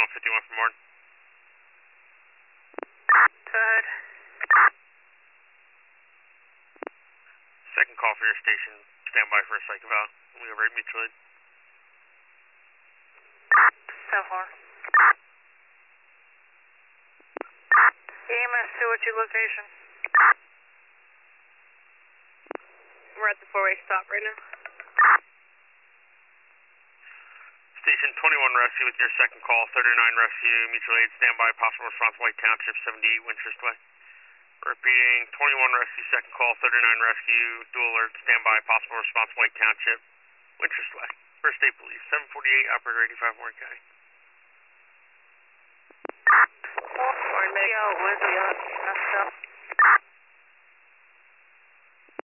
51 from Martin. Go ahead. Second call for your station. Stand by for a psych eval. We over at mutual aid. 10-4. EMS 2 at your location. We're at the four-way stop right now. Station 21 rescue with your second call. 39 rescue, mutual aid, standby, possible response, White Township, 78 Winchester Way. Repeating, 21 rescue, second call, 39 rescue, dual alert, standby, possible response, White Township, Winchester Way. First aid police, 748, operator 85 Warren County. Yo, where's the messed up?